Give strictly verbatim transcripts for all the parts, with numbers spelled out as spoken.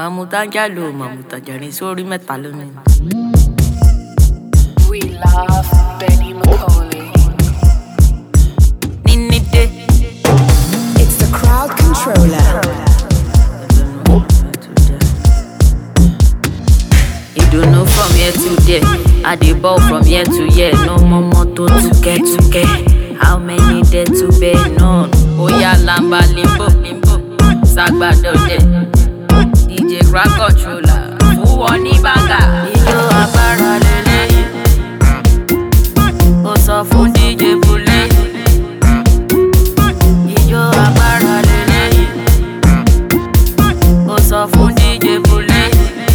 Mamuta jalo, mamuta jari sori mẹ́ta lónìí. We love Benny McCauley. Ninide. It's the crowd controller. You don't know from here to there. I dey ball from year to year. No more moto to get to get. How many there to bear none? Oya lamba limbo limbo. Sagbado de. D J crowd controller. Who want the banger? Ijo abara lele. O sọ fún D J Bule. Ijo abara lele. O sọ fún D J Bule.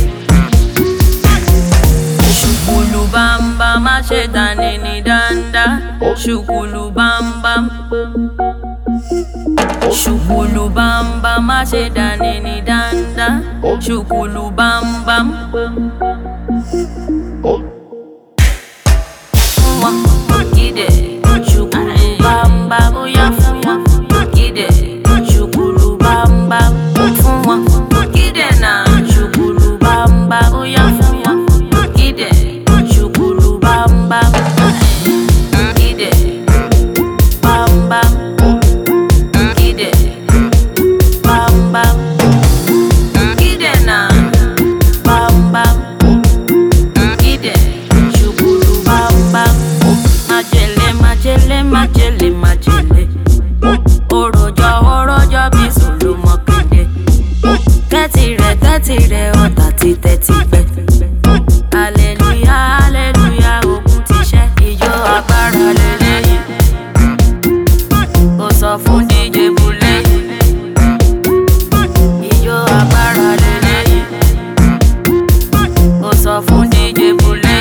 Shukulu bam bam, ma ṣe dani ni danda. Shukulu bam bam. Shukulu bam bam, ma ṣe dani ni danda. Shukulu bam bam. Fún wa, gide. Shukulu bam bam, oya fún wa, gide. Shukulu bam bam, fún wa, gide na. Shukulu bam bam, oya fún wa. Shukulu bam bam, gide, bam bam, gide, bam bam, gide na, bam bam, gide, shukulu bam bam. Majele, majele, majele, majele. Orojo, orojo, bisulu mokende. Tẹ́tìrẹ, tẹ́tìrẹ, ọ̀tàtì tẹ́tìfẹ́. Hallelujah, hallelujah, ogun ti ṣẹ́, ijó agbára lélẹ́yìn. Ó sọ fún D J Bule. Ijó agbára lélẹ́yìn. Ó sọ fún D J Bule.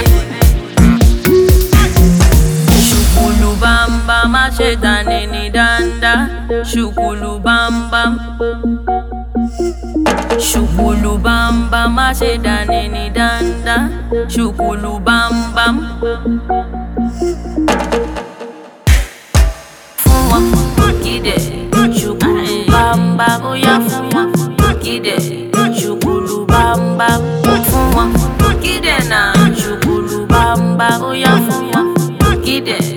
Shukulu bam bam, má ṣe dání ní danda. Shukulu bam bam. Shukulu bam bam, ma ṣe dani ni danda. Shukulu bam bam. Fún wa, gide. Shukulu bam bam, oya fún wa, gide. Shukulu bam bam. Fún wa, gide na. Shukulu bam bam, oya fún wa, gide.